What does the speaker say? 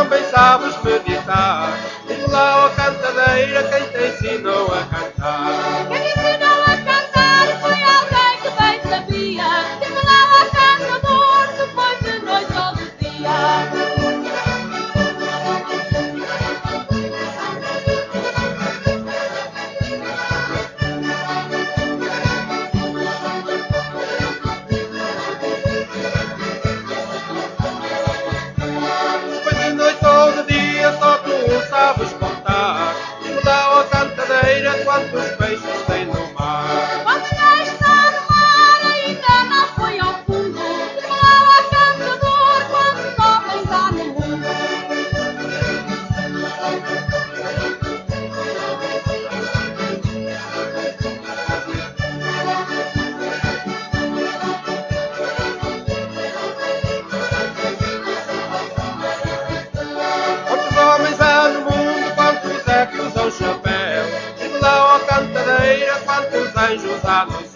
também sabes meditar. Diz lá a cantadeira quem te ensinou a cantar. Quem me ensinou a cantar foi alguém que bem sabia. Diz lá ao cantador depois de noite ou de dia. Depois de noite ou de dia só tu sabes contar. Diz lá a cantadeira quantos peixes tem no mar. Quantos peixes há no mar ainda não foi ao fundo. Diz lá ao cantador quantos homens há no mundo. Quantos homens há no mundo, quantos é que usam chapéu? Diz lá a cantadeira quantos anjos há no